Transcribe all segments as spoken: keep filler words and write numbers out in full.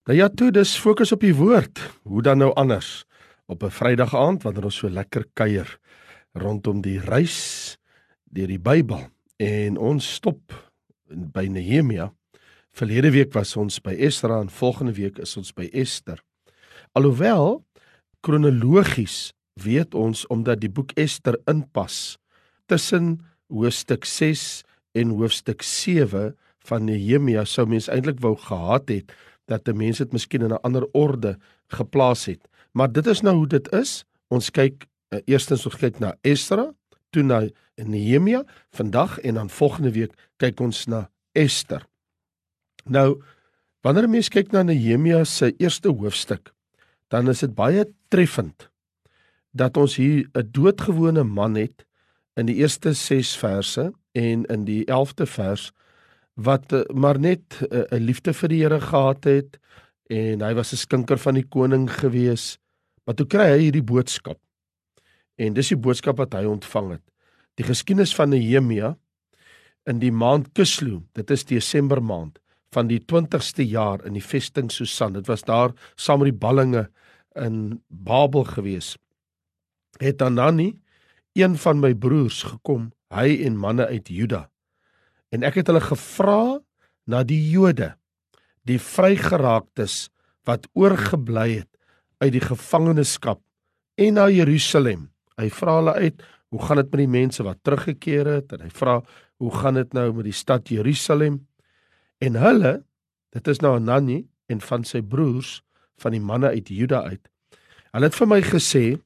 Nou ja, toe, dis fokus op die woord. Hoe dan nou anders? Op 'n Vrydag aand, wanneer ons so lekker kuier rondom die reis deur die Bybel. En ons stop by Nehemia. Verlede week was ons by Esdra en volgende week is ons by Ester. Alhoewel, kronologies weet ons, omdat die boek Ester inpas tussen hoofstuk ses en hoofstuk sewe van Nehemia, sou mens eintlik wou gehad het, dat die mens het miskien in 'n ander orde geplaas het. Maar dit is nou hoe dit is. Ons kyk, uh, eerstens ons kyk na Esdra, toe na Nehemia, vandag, en dan volgende week kyk ons na Ester. Nou, wanneer 'n mens kyk na Nehemia se eerste hoofstuk, dan is dit baie treffend, dat ons hier 'n doodgewone man het, in die eerste ses verse, en in die elfde vers, wat uh, maar net 'n uh, liefde vir die Here gehad het, en hy was 'n skinker van die koning gewees, maar toe kry hy hierdie boodskap, en dis die boodskap wat hy ontvang het. Die geskiedenis van Nehemia, in die maand Kislew, dit is Desember maand, van die twintigste jaar in die vesting Susan, dit was daar saam met die ballinge in Babel gewees, het Hanani, een van my broers, gekom, hy en manne uit Juda, en ek het hulle gevra na die Jode, die vrygeraaktes, wat oorgebly het uit die gevangenskap, en na Jerusalem. Hy vra hulle uit, hoe gaan dit met die mense wat teruggekeer het, en hy vra, hoe gaan dit nou met die stad Jerusalem, en hulle, dit is nou Hanani, en van sy broers, van die manne uit Juda uit, hulle het vir my gesê,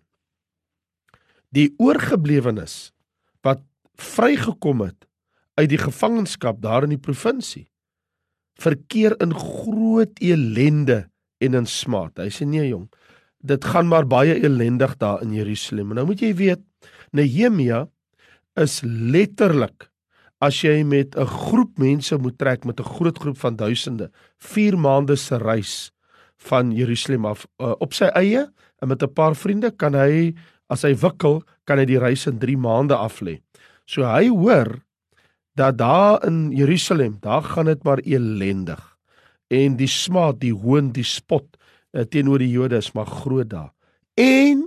die oorgeblewenes, wat vrygekom het, uit die gevangenskap daar in die provinsie, verkeer in groot elende en in smaad. Hy sê, nee jong, dit gaan maar baie elendig daar in Jerusalem. En nou moet jy weet, Nehemia is letterlik, as jy met 'n groep mense moet trek, met 'n groot groep van duisende, vier maande se reis van Jerusalem af, uh, op sy eie, en met 'n paar vriende, kan hy, as hy wikkel, kan hy die reis in drie maande aflê. So hy hoor, dat daar in Jerusalem, daar gaan dit maar elendig, en die smaad, die hoon, die spot, uh, teenoor die Jode is maar groot daar. En,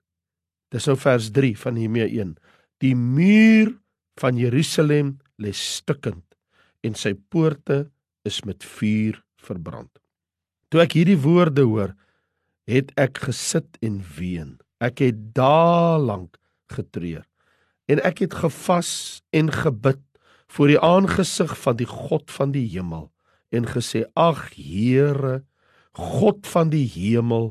dis nou vers drie van Nehemia een, die muur van Jerusalem lê stikkend, en sy poorte is met vuur verbrand. Toe ek hierdie woorde hoor, het ek gesit en ween. Ek het daelang getreur, en ek het gevas en gebid voor die aangesig van die God van die hemel, en gesê, ag Here, God van die hemel,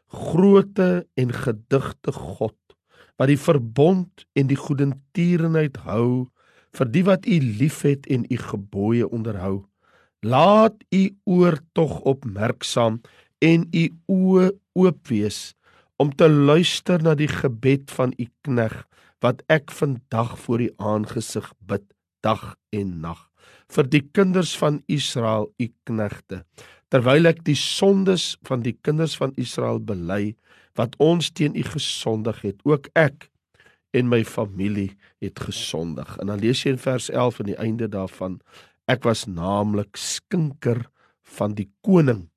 groote en gedigte God, wat die verbond en die goedertierenheid hou, vir die wat u liefhet en u gebooie onderhou. Laat u oor tog opmerksaam en u oë oop wees, om te luister na die gebed van u knegt, wat ek vandag voor u aangesig bid, dag en nag, vir die kinders van Israel, u knegte, terwyl ek die sondes van die kinders van Israel bely, wat ons teen u gesondig het, ook ek en my familie het gesondig. En dan lees jy in vers elf aan die einde daarvan, ek was naamlik skinker van die koning.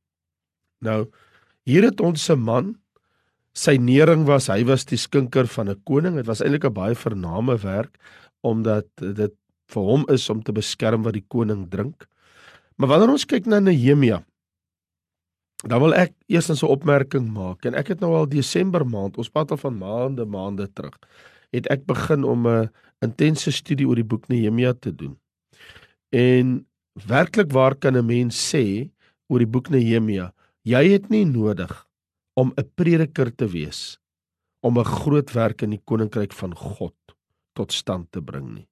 Nou, hier het ons 'n man, sy nering was, hy was die skinker van 'n koning. Het was eintlik 'n baie vername werk, omdat dit vir hom is om te beskerm wat die koning drink. Maar wanneer ons kyk na Nehemia, dan wil ek eers 'n opmerking maak, en ek het nou al Desember maand, ons praat al van maande, maande terug, het ek begin om 'n intense studie oor die boek Nehemia te doen. En werklik waar kan 'n mens sê oor die boek Nehemia, jy het nie nodig om 'n prediker te wees, om 'n groot werk in die koninkryk van God tot stand te bring nie.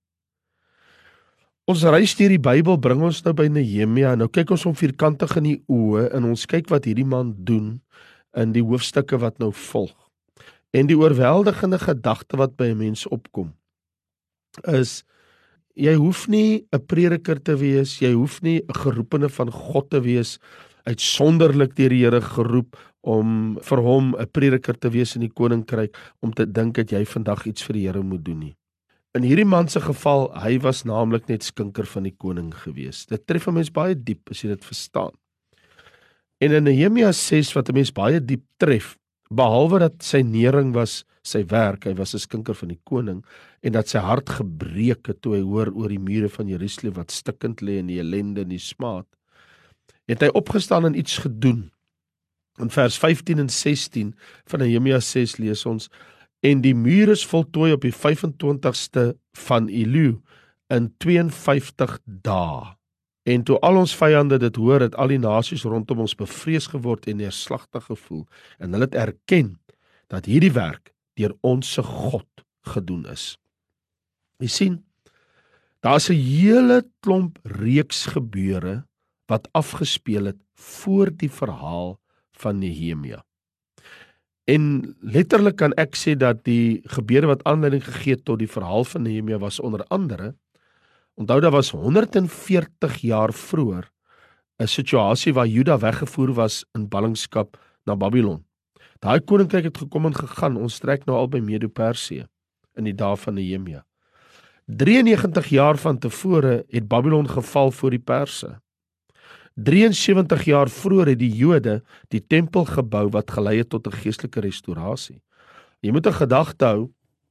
Ons reis deur die Bybel bring ons nou by Nehemia, en nou kyk ons hom vierkantig in die oë, en ons kyk wat hierdie man doen in die hoofstukke wat nou volg. En die oorweldigende gedagte wat by 'n mens opkom, is, jy hoef nie 'n prediker te wees, jy hoef nie 'n geroepene van God te wees, uitsonderlik deur die Here geroep, om vir hom 'n prediker te wees in die koninkryk, om te dink dat jy vandag iets vir die Here moet doen nie. In hierdie man se geval, hy was naamlik net skinker van die koning gewees. Dit tref 'n mens baie diep as jy dit verstaan. En in Nehemia ses wat 'n mens baie diep tref, behalwe dat sy nering was sy werk, hy was 'n skinker van die koning, en dat sy hart gebreek het toe hy hoor oor die mure van Jerusalem wat stikkend lê in die ellende en die smaad, het hy opgestaan en iets gedoen. In vers vyftien en sestien van Nehemia ses lees ons, en die muur is voltooi op die vyf en twintigste van Elul in twee en vyftig dae. En toe al ons vyande dit hoor, het al die nasies rondom ons bevrees geword en neerslagtig gevoel, en hulle het erken dat hierdie werk deur ons se God gedoen is. Jy sien, daar is 'n hele klomp reeks gebeure wat afgespeel het voor die verhaal van Nehemia. En letterlik kan ek sê dat die gebeure wat aanleiding gegee het tot die verhaal van Nehemia was onder andere, onthou daar was honderd en veertig jaar vroeër 'n situasie waar Juda weggevoer was in ballingskap na Babylon. Daai koninkryk het gekom en gegaan, ons trek nou al by Medo-Persië in die dae van Nehemia. drieënnegentig jaar van tevore het Babylon geval voor die Perse. drieënsewentig jaar vroeër het die Jode die tempel gebou wat gelei het tot 'n geestelike restaurasie. Jy moet 'n gedagte hou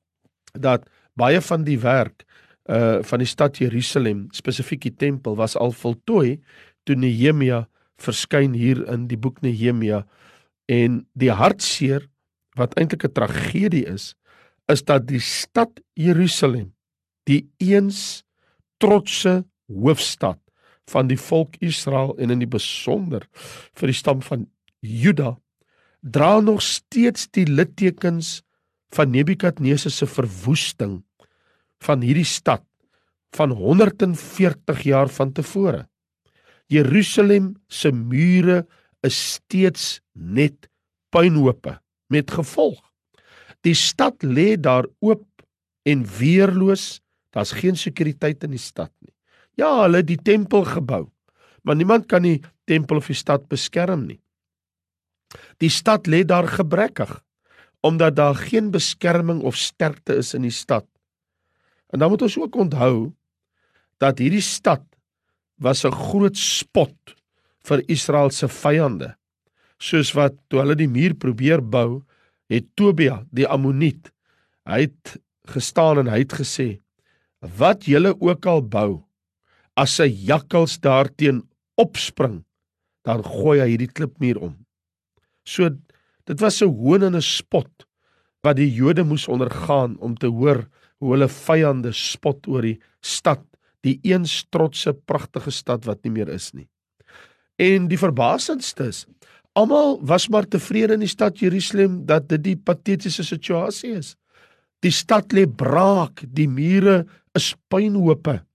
dat baie van die werk uh, van die stad Jerusalem, spesifiek die tempel, was al voltooi toe Nehemia verskyn hier in die boek Nehemia. En die hartseer, wat eintlik 'n tragedie is, is dat die stad Jerusalem, die eens trotse hoofstad van die volk Israel en in die besonder vir die stam van Juda, dra nog steeds die littekens van Nebukadnesar se verwoesting van hierdie stad van honderd en veertig jaar van tevore. Jerusalem se mure is steeds net puinhope met gevolg. Die stad lê daar oop en weerloos, daar's geen sekuriteit in die stad nie. Ja, hulle het die tempel gebou, maar niemand kan die tempel of die stad beskerm nie. Die stad lê daar gebrekkig, omdat daar geen beskerming of sterkte is in die stad. En dan moet ons ook onthou, dat hierdie stad was 'n groot spot vir Israel se vyande, soos wat toe hulle die muur probeer bou, het Tobia, die Ammoniet, hy het gestaan en hy het gesê, wat julle ook al bou, as 'n jakkals daarteen opspring, dan gooi hy hierdie klipmuur om. So, dit was 'n hoon en 'n spot, wat die Jode moes ondergaan, om te hoor hoe hulle vyande spot oor die stad, die eens trotse, pragtige stad wat nie meer is nie. En die verbasendste is, almal was maar tevrede in die stad Jerusalem, dat dit die patetiese situasie is. Die stad lê braak, die mure is puinhope.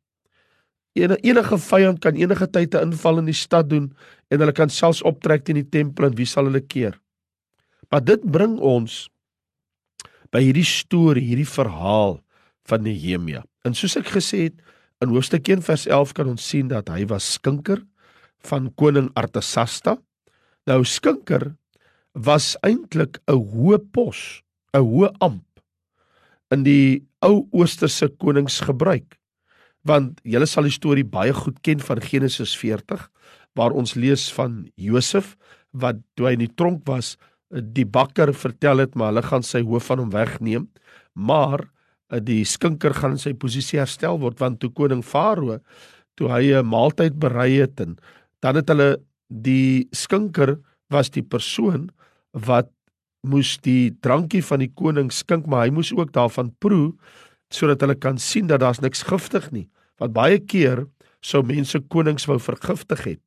Enige vyand kan enige tyd 'n inval in die stad doen, en hulle kan selfs optrek teen die tempel, en wie sal hulle keer? Maar dit bring ons by hierdie storie, hierdie verhaal van Nehemia. En soos ek gesê het, in hoofstuk een vers elf kan ons sien dat hy was skinker van koning Artasasta. Nou, skinker was eintlik 'n hoë pos, 'n hoë amp in die ou oosterse konings gebruik. Want julle sal die storie baie goed ken van Genesis veertig, waar ons lees van Josef, wat toe hy in die tronk was, die bakker vertel het, maar hulle gaan sy hoof van hom wegneem, maar die skinker gaan in sy posisie herstel word, want toe koning Farao, toe hy 'n maaltyd berei het, en dan het hulle, die skinker was die persoon wat moes die drankie van die koning skink, maar hy moes ook daarvan proe, sodat hulle kan sien dat daar's niks giftig nie, want baie keer sou mense konings wou vergiftig het.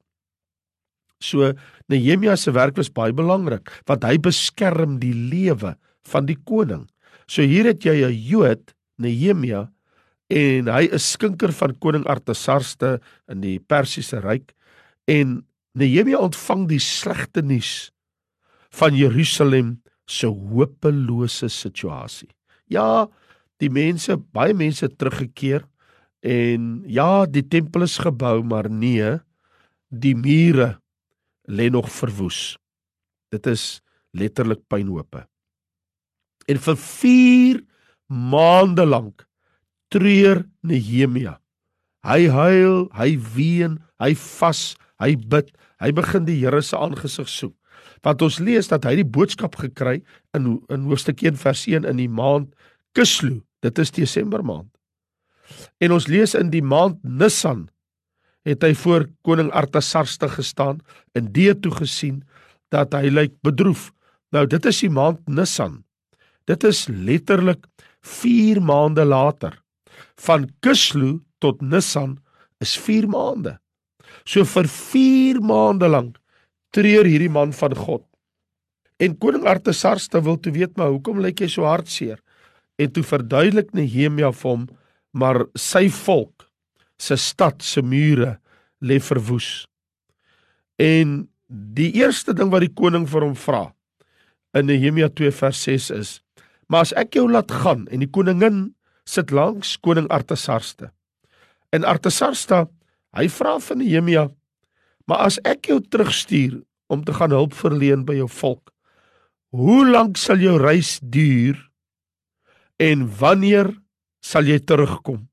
So, Nehemia se werk was baie belangrik, want hy beskerm die lewe van die koning. So hier het jy 'n Jood, Nehemia, en hy is skinker van koning Artasasta in die Persiese ryk, en Nehemia ontvang die slegte nuus van Jerusalem se hopelose situasie. Ja, die mense, baie mense het teruggekeer, en ja, die tempel is gebou, maar nee, die mure lê nog verwoes. Dit is letterlik puinhope. En vir vier maande lank treur Nehemia. Hy huil, hy ween, hy vas, hy bid, hy begin die Here se aangesig soek. Want ons lees dat hy die boodskap gekry in, in hoofstuk een vers een in die maand Kislu, dit is Desember maand. En ons lees in die maand Nisan, het hy voor koning Artasarste gestaan en die toe gesien dat hy lyk bedroef. Nou dit is die maand Nisan. Dit is letterlik vier maande later. Van Kislu tot Nisan is vier maande. So vir vier maande lang treur hierdie man van God. En koning Artasarste wil toe weet, maar hoekom lyk jy so hartseer? En toe verduidelik Nehemia vir hom, maar sy volk, sy stad, sy mure, lê verwoes. En die eerste ding wat die koning vir hom vra, in Nehemia twee vers ses is, maar as ek jou laat gaan, en die koningin sit langs koning Artasarste, en Artasarste, hy vra van Nehemia, maar as ek jou terugstuur, om te gaan hulp verleen by jou volk, hoe lang sal jou reis duur, en wanneer sal jy terugkom?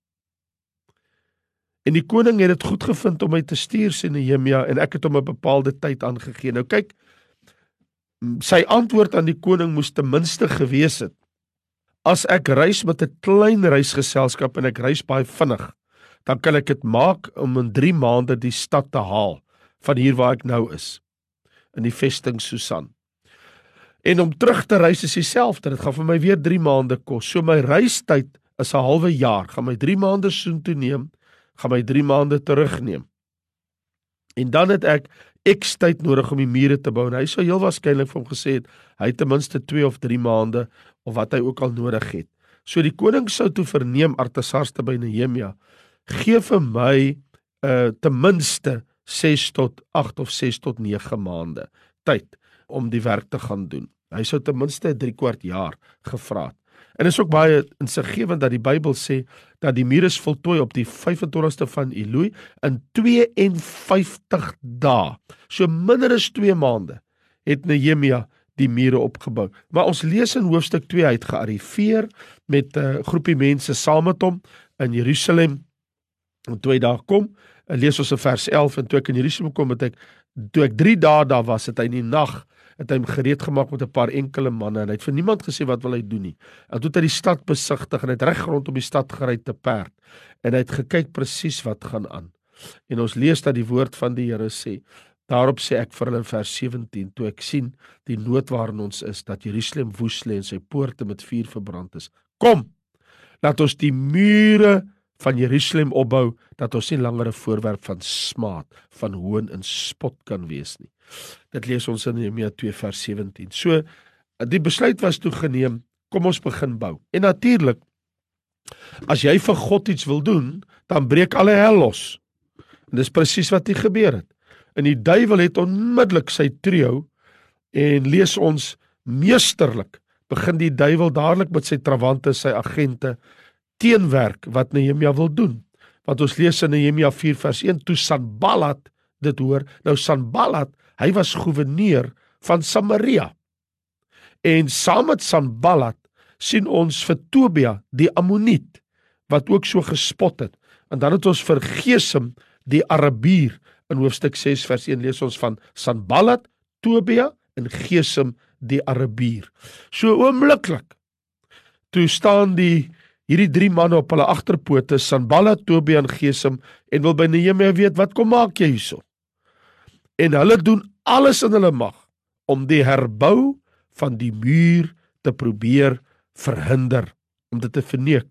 En die koning het dit goed gevind om my te stuur, sê Nehemia, en ek het hom 'n bepaalde tyd aangegee. Nou kyk, sy antwoord aan die koning moes ten minste gewees het, as ek reis met 'n klein reisgeselskap en ek reis baie vinnig, dan kan ek dit maak om in drie maande die stad te haal, van hier waar ek nou is, in die vesting Susan. En om terug te reis is dieselfde, dit gaan vir my weer drie maande kos, so my reistyd is 'n halwe jaar, gaan my drie maande soontoe neem, gaan my drie maande terugneem. En dan het ek X tyd nodig om die mure te bou, en hy sou heel waarskynlik vir hom gesê het, hy het ten minste twee of drie maande, of wat hy ook al nodig het. So die koning sou toe verneem, Artasarste by Nehemia, gee vir my uh, ten minste ses tot agt of ses tot nege maande tyd om die werk te gaan doen. Hy sou ten minste drie kwart jaar gevra het. En is ook baie insiggewend dat die Bybel sê dat die mure is voltooi op die vyf-en-twintigste van Elui in twee en vyftig dae. So minder as twee maande het Nehemia die mure opgebou. Maar ons lees in hoofstuk twee, hy het gearriveer met 'n uh, groepie mense saam met hom in Jerusalem. En toe hy daar kom, lees ons in vers elf, en toe ek in Jerusalem kom, het ek, toe ek drie dae daar was, het hy in die nag, het hy hom gereed gemaak met 'n paar enkele manne, en hy het vir niemand gesê wat wil hy doen nie. En toe het hy die stad besigtig, en hy het reg rondom die stad gery te perd, en hy het gekyk presies wat gaan aan. En ons lees dat die woord van die Here sê, daarop sê ek vir hulle in vers sewentien, toe ek sien die nood waarin ons is, dat Jerusalem woes lê en sy poorte met vuur verbrand is. Kom, laat ons die mure van Jerusalem opbou, dat ons nie langer 'n voorwerp van smaad, van hoon en spot kan wees nie. Dit lees ons in Nehemia twee vers sewentien. So, die besluit was toe geneem, kom ons begin bou. En natuurlik, as jy vir God iets wil doen, dan breek alle hel los. En dis presies wat hier gebeur het. En die duiwel het onmiddellik sy trio, en lees ons meesterlik, begin die duiwel dadelik met sy trawante, sy agente, teenwerk wat Nehemia wil doen. Want ons lees in Nehemia vier vers een, toe Sanballat dit hoor, nou Sanballat, hy was gouverneur van Samaria. En saam met Sanballat sien ons vir Tobia, die Ammoniet, wat ook so gespot het. En dan het ons vir Gesem, die Arabier, in hoofstuk ses vers een lees ons van Sanballat, Tobia en Gesem, die Arabier. So oombliklik, toe staan die hierdie drie manne op hulle agterpote, Sanballat, Tobia en Gesem, en wil by Nehemia weet, wat kom maak jy hierso? En hulle doen alles in hulle mag, om die herbou van die muur te probeer verhinder, om dit te verneek.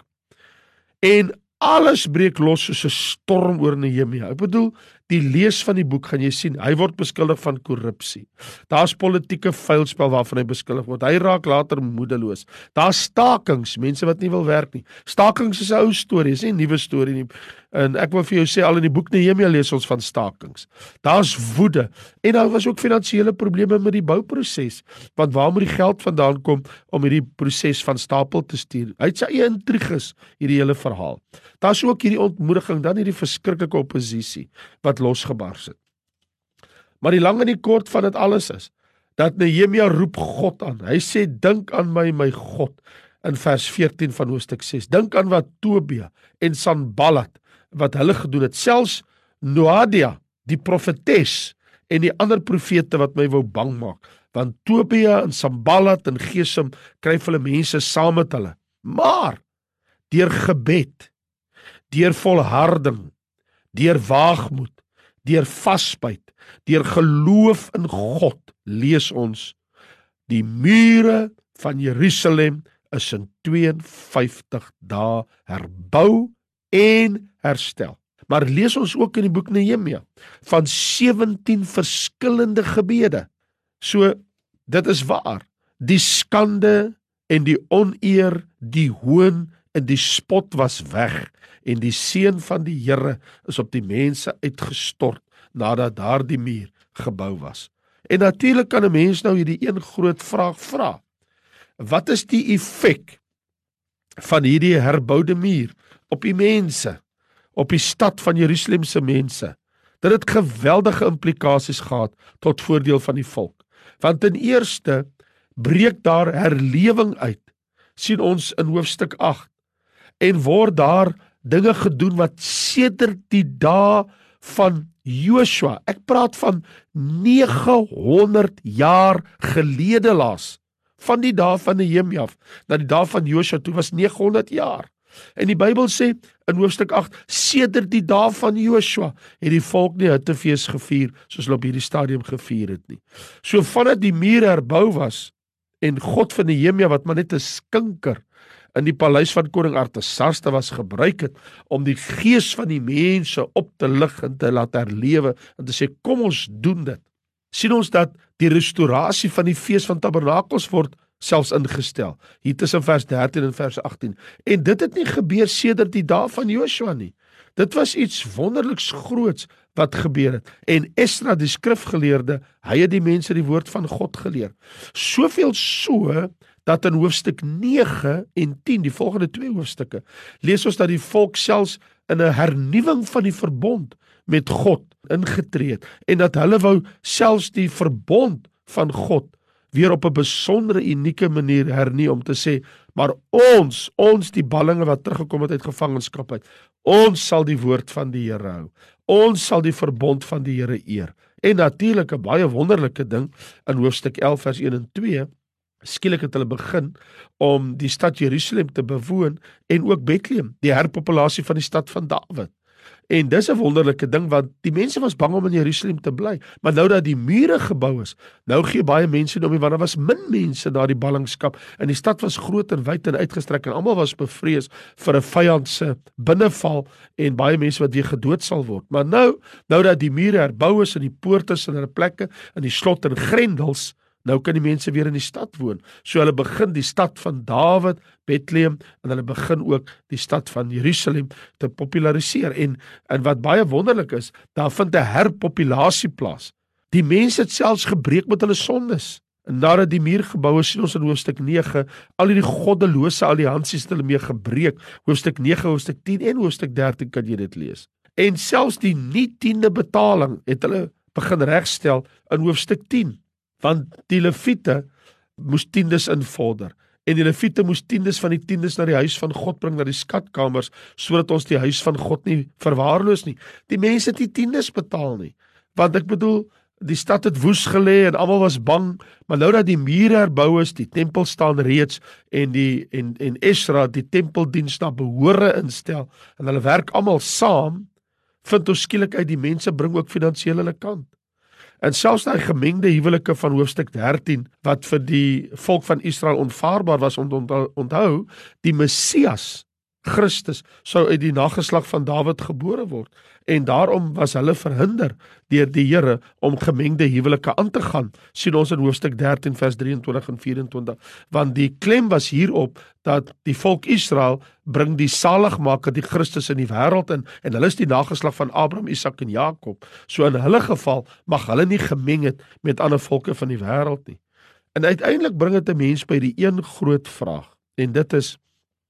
En alles breek los soos 'n storm oor Nehemia. Ek bedoel, die lees van die boek gaan jy sien, hy word beskuldig van korrupsie. Daar's politieke vuilspel waarvan hy beskuldig word. Hy raak later moedeloos. Daar's stakings, mense wat nie wil werk nie. Stakings is 'n ou storie, is nie 'n nuwe storie nie. En ek wil vir jou sê, al in die boek Nehemia lees ons van stakings. Daar's woede. En daar was ook finansiële probleme met die bouproses. Want waar moet die geld vandaan kom om hierdie proses van stapel te stuur? Hy het sy eie intriges, hierdie hele verhaal. Daar's ook hierdie ontmoediging, dan hierdie verskriklike oppositie wat losgebars het. Maar die lang en die kort van dit alles is, dat Nehemia roep God aan. Hy sê, dink aan my, my God, in vers veertien van hoofstuk ses. Dink aan wat Tobia en Sanballat, wat hulle gedoen het. Selfs Noadia, die profetes en die ander profete wat my wou bang maak, want Tobia en Sanballat en Gesem kryf hulle mense saam met hulle. Maar deur gebed, deur volharding, deur waagmoed, deur vasbyt, deur geloof in God, lees ons, die mure van Jerusalem is in twee en vyftig dae herbou en herstel. Maar lees ons ook in die boek Nehemia van sewentien verskillende gebede. So, dit is waar. Die skande en die oneer, die hoon en die spot was weg en die seën van die Here is op die mense uitgestort nadat daardie muur gebou was. En natuurlik kan 'n mens nou hierdie een groot vraag vra. Wat is die effek van hierdie herboude muur op die mense, op die stad van Jerusalem se mense? Dit het geweldige implikasies gehad tot voordeel van die volk. Want ten eerste breek daar herlewing uit, sien ons in hoofstuk agt, en word daar dinge gedoen wat sedert die dae van Joshua, ek praat van nege honderd jaar gelede laas, van die dae van Nehemia af, na die dae van Joshua toe was nege honderd jaar. En die Bybel sê in hoofstuk agt, sedert die dae van Joshua het die volk nie hittefees gevier soos hulle op hierdie stadium gevier het nie. So vandat die muur herbou was en God van Nehemia wat maar net 'n skinker in die paleis van koning Artasasta was gebruik het om die gees van die mense op te lig en te laat herlewe en te sê kom ons doen dit. Sien ons dat die restaurasie van die fees van tabernakels word selfs ingestel. Hier tussen vers dertien en vers agttien. En dit het nie gebeur sedert die dae van Joshua nie. Dit was iets wonderliks groots wat gebeur het. En Esra die skrifgeleerde, hy het die mense die woord van God geleer. Soveel so dat in hoofstuk nege en tien, die volgende twee hoofstukke, lees ons dat die volk selfs in 'n hernuwing van die verbond met God ingetree het, en dat hulle wou selfs die verbond van God weer op 'n besondere unieke manier hernie om te sê, maar ons, ons die ballinge wat teruggekom het uit gevangenskap uit, ons sal die woord van die Here hou, ons sal die verbond van die Here eer. En natuurlik 'n baie wonderlike ding in hoofstuk elf vers een en twee, skielik het hulle begin om die stad Jerusalem te bewoon en ook Bethlehem, die herpopulasie van die stad van Dawid. En dis 'n wonderlike ding, want die mense was bang om in Jerusalem te bly, maar nou dat die mure gebou is, nou gee baie mense om, want daar was min mense na die ballingskap, en die stad was groot en wyd en uitgestrek, en almal was bevrees vir 'n vyand se binneval, en baie mense wat weer gedood sal word. Maar nou, nou dat die mure herbou is, en die poorte is in hulle plekke, en die slot en grendels, nou kan die mense weer in die stad woon. So hulle begin die stad van Dawid, Bethlehem, en hulle begin ook die stad van Jerusalem te populariseer. En, en wat baie wonderlik is, daar vind 'n herpopulasie plaas. Die mense het selfs gebreek met hulle sondes. En nadat die muur gebou is, sien ons in hoofstuk nege, al die goddelose alliansies het hulle mee gebreek. Hoofstuk nege, hoofstuk tien en hoofstuk dertien kan jy dit lees. En selfs die nie tiende betaling het hulle begin regstel in hoofstuk tien. Want die Lewiete moes tiendes invorder, en die Lewiete moes tiendes van die tiendes na die huis van God bring, na die skatkamers, sodat ons die huis van God nie verwaarloos nie. Die mense het die tiendes betaal nie, want ek bedoel, die stad het woes gelê en almal was bang, maar nou dat die mure herbou is, die tempel staan reeds, en die en, en Esra die tempeldiens na behore instel, en hulle werk almal saam, vind ons skielik uit die mense bring ook finansiële hulle kant. En selfs daai gemengde huwelike van hoofstuk dertien, wat vir die volk van Israel onvaarbaar was, om te onthou, die Messias, Christus, sou uit die nageslag van Dawid gebore word, en daarom was hulle verhinder deur die Here om gemengde huwelike aan te gaan, sien ons in hoofstuk dertien vers drieëntwintig en vyf-en-twintig, want die klem was hierop, dat die volk Israel bring die saligmaker, die Christus in die wêreld in, en hulle is die nageslag van Abraham, Isak en Jakob, so in hulle geval mag hulle nie gemeng het met ander volke van die wêreld nie. En uiteindelik bring dit 'n mens by die een groot vraag, en dit is,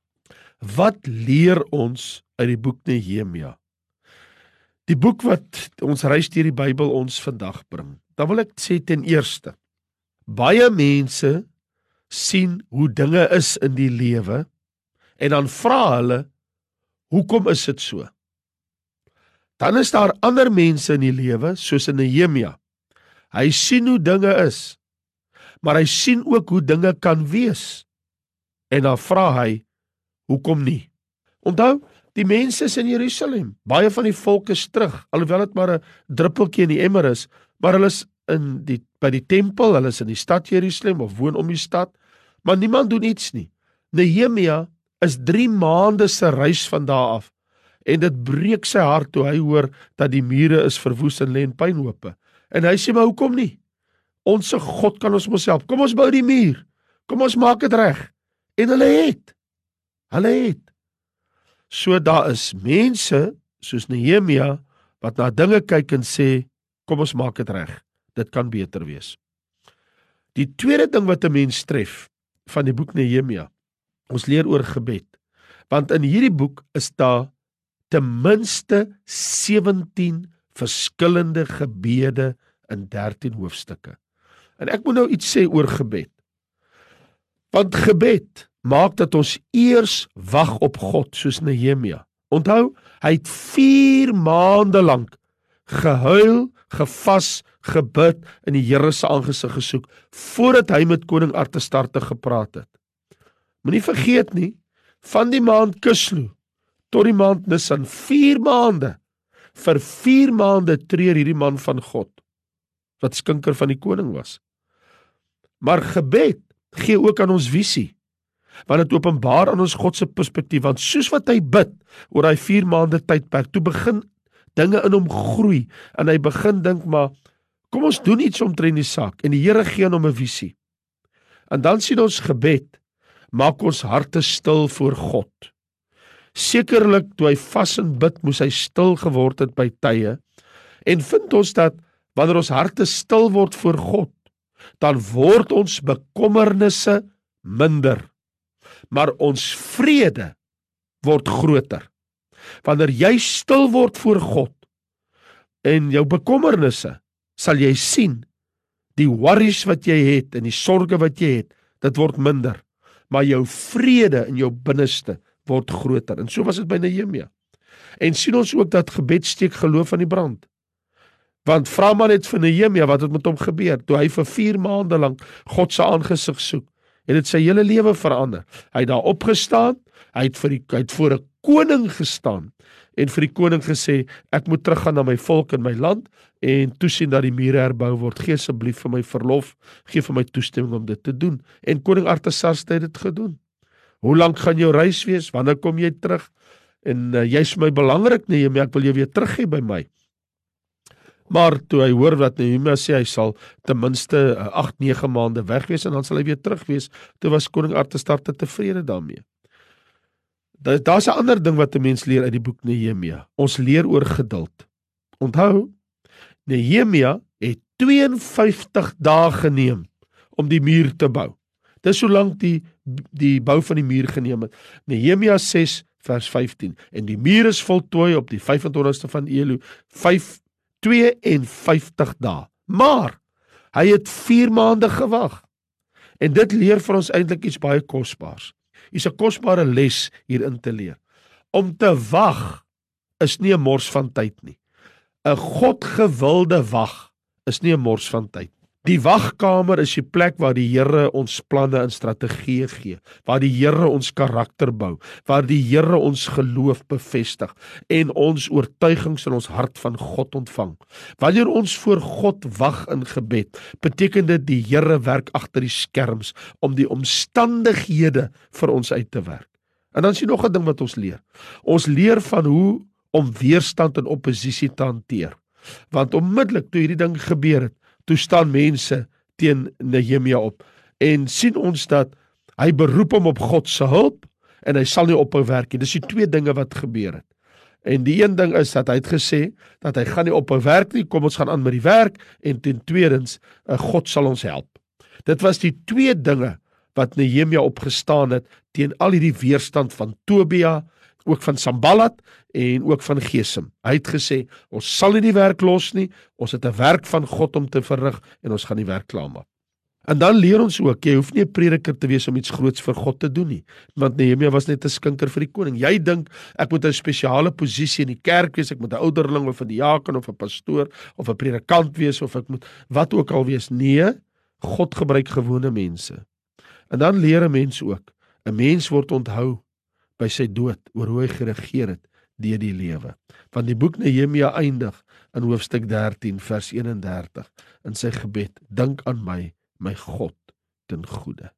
wat leer ons uit die boek Nehemia? Die boek wat ons reis deur die Bybel ons vandag bring. Dan wil ek sê ten eerste, baie mense sien hoe dinge is in die lewe, en dan vra hulle, hoekom is dit so? Dan is daar ander mense in die lewe, soos in Nehemia. Hy sien hoe dinge is, maar hy sien ook hoe dinge kan wees. En dan vra hy, hoekom nie? Onthou, die mense is in Jerusalem. Baie van die volk is terug, alhoewel dit maar 'n druppeltjie in die emmer is, maar hulle is in die, by die tempel, hulle is in die stad Jerusalem of woon om die stad, maar niemand doen iets nie. Nehemia is drie maande se reis van daar af, en dit breek sy hart toe hy hoor dat die mure is verwoes en lê in puinhope. En hy sê, maar hoekom nie? Onse God kan ons mos help. Kom ons bou die muur. Kom ons maak dit reg. En hulle het. Hulle het. So daar is mense, soos Nehemia, wat na dinge kyk en sê, kom ons maak dit reg. Dit kan beter wees. Die tweede ding wat 'n mens tref van die boek Nehemia, ons leer oor gebed. Want in hierdie boek is daar ten minste sewentien verskillende gebede in dertien hoofstukke. En ek moet nou iets sê oor gebed. Want gebed maak dat ons eers wag op God, soos Nehemia. Onthou, hy het vier maande lank gehuil, gevas, gebid, in die Here se aangesig gesoek, voordat hy met koning Artasterte gepraat het. Moenie vergeet nie, van die maand Kislu tot die maand Nisan, vier maande, vir vier maande treur hierdie man van God, wat skinker van die koning was. Maar gebed gee ook aan ons visie, want het openbaar aan ons God se perspektief, want soos wat hy bid, oor hy vier maande tydperk, toe begin dinge in hom groei, en hy begin dink, maar, kom ons doen iets omtrent die saak, en die Here gee aan hom 'n visie. En dan sien ons gebed, maak ons harte stil voor God. Sekerlik, toe hy vas en bid, moes hy stil geword het by tye, en vind ons dat, wanneer ons harte stil word voor God, dan word ons bekommernisse minder, maar ons vrede word groter. Wanneer jy stil word voor God, en jou bekommernisse, sal jy sien, die worries wat jy het, en die sorge wat jy het, dit word minder, maar jou vrede in jou binneste word groter, en so was dit by Nehemia. En sien ons ook dat gebed steek geloof aan die brand. Want vra maar net vir Nehemia wat het met hom gebeur, toe hy vir vier maande lang God se aangesig soek, en het sy hele lewe verander. Hy het daar opgestaan, hy het, vir die, hy het voor 'n koning gestaan, en vir die koning gesê, ek moet teruggaan na my volk en my land, en toesien dat die mure herbou word, gee asseblief vir my verlof, gee vir my toestemming om dit te doen. En koning Artasasta het dit gedoen. Hoe lank gaan jou reis wees? Wanneer kom jy terug? En uh, jy is vir my belangrik, Nehemia, ek wil jy weer teruggee by my. Maar toe hy hoor wat Nehemia sê, hy sal ten minste uh, agt, nege maande weg wees, en dan sal hy weer terug wees, toe was koning Artasasta tevrede daarmee. Daar is 'n ander ding wat 'n mens leer uit die boek Nehemia. Ons leer oor geduld. Onthou, Nehemia het twee en vyftig dae geneem om die muur te bou. Dis hoe lank die, die bou van die muur geneem het. Nehemia ses vers vyftien. En die muur is voltooi op die vyf en twintigste van Elu, twee en vyftig dae. Maar, hy het vier maande gewag. En dit leer vir ons eintlik iets baie kosbaars. Hier is 'n kosbare les hierin te leer. Om te wag is nie 'n mors van tyd nie. 'n Godgewilde wag is nie 'n mors van tyd. Die wagkamer is die plek waar die Here ons planne en strategieë gee, waar die Here ons karakter bou, waar die Here ons geloof bevestig en ons oortuigings in ons hart van God ontvang. Wanneer ons voor God wag in gebed, beteken dit die Here werk agter die skerms om die omstandighede vir ons uit te werk. En dan is hier nog 'n ding wat ons leer. Ons leer van hoe om weerstand en oppositie te hanteer. Want onmiddellik toe hierdie ding gebeur het, toe staan mense teen Nehemia op, en sien ons dat hy beroep hom op God se hulp, en hy sal nie ophou werk nie. Dis die twee dinge wat gebeur het. En die een ding is dat hy het gesê, dat hy gaan nie ophou werk nie, kom ons gaan aan met die werk, en ten tweedens, God sal ons help. Dit was die twee dinge wat Nehemia opgestaan het, teen al hierdie weerstand van Tobia, ook van Sanballat en ook van Gesem. Hy het gesê, ons sal nie die werk los nie, ons het 'n werk van God om te verrig, en ons gaan die werk klaarmaak. En dan leer ons ook, jy hoef nie 'n prediker te wees om iets groots vir God te doen nie. Want Nehemia was net 'n skinker vir die koning. Jy dink ek moet 'n spesiale posisie in die kerk wees, ek moet 'n ouderling of 'n diaken of 'n pastoor of 'n predikant wees of ek moet wat ook al wees. Nee, God gebruik gewone mense. En dan leer 'n mens ook, 'n mens word onthou by sy dood oor hoe hy geregeer het deur die lewe. Want die boek Nehemia eindig in hoofstuk dertien vers eenendertig in sy gebed: dink aan my, my God ten goeie.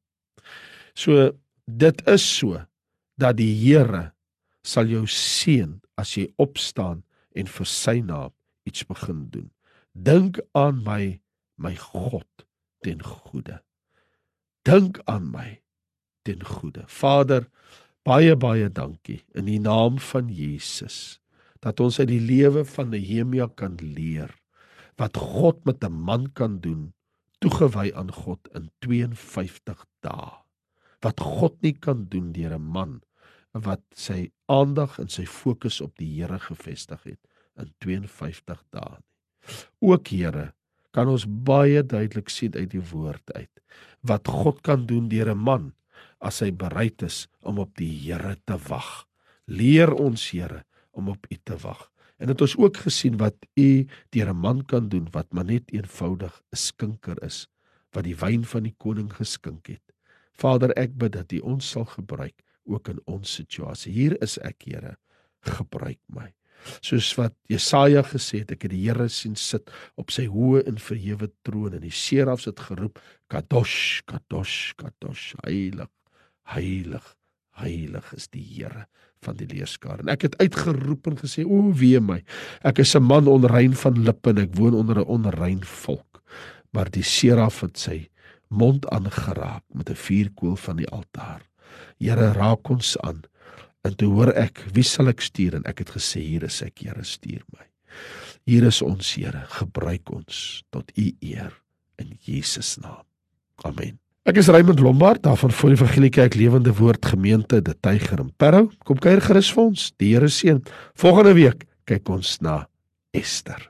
So dit is so dat die Here sal jou seën as jy opstaan en vir sy naam iets begin doen. Dink aan my, my God ten goeie. Dink aan my ten goeie. Vader, baie baie dankie in die naam van Jesus dat ons uit die lewe van Nehemia kan leer wat God met 'n man kan doen, toegewy aan God in twee en vyftig dae. Wat God nie kan doen deur 'n man wat sy aandag en sy fokus op die Here gevestig het in twee en vyftig dae nie. Ook Here, kan ons baie duidelik sien uit die woord uit wat God kan doen deur 'n man as hy bereid is om op die Here te wag. Leer ons, Here, om op U te wag. En het ons ook gesien wat U deur 'n man kan doen wat maar net eenvoudig 'n skinker is, wat die wyn van die koning geskink het. Vader, ek bid dat U ons sal gebruik ook in ons situasie. Hier is ek, Here, gebruik my. Soos wat Jesaja gesê het, ek het die Here sien sit op sy hoë en verhewe troon en die serafs het geroep, Kadosh, Kadosh, Kadosh, heilig, heilig, heilig is die Here van die leerskare. En ek het uitgeroep en gesê, o wee my, ek is 'n man onrein van lippe en ek woon onder 'n onrein volk. Maar die seraf het sy mond aangeraak met 'n vuurkoel van die altaar. Here, raak ons aan. En toe hoor ek, wie sal ek stuur? En ek het gesê, hier is ek, Here, stuur my. Hier is ons, Here, gebruik ons tot U eer in Jesus naam. Amen. Ek is Raymond Lombard, daar van Volle Evangelie Kerk Lewende Woord Gemeente, De Tyger in Parow. Kom kuier gerus vir ons, die Here seën. Volgende week kyk ons na Ester.